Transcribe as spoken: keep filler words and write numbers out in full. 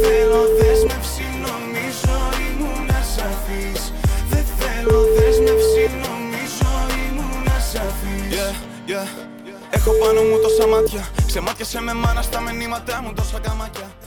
θέλω δέσμευση, νομίζω ήμουν ασαφής. Δεν θέλω δέσμευση, νομίζω ήμουν ασαφής. Yeah, yeah. Έχω πάνω μου τόσα μάτια. Ξεμάτιασε με μάνα στα μηνύματα μου τόσα καμάκια.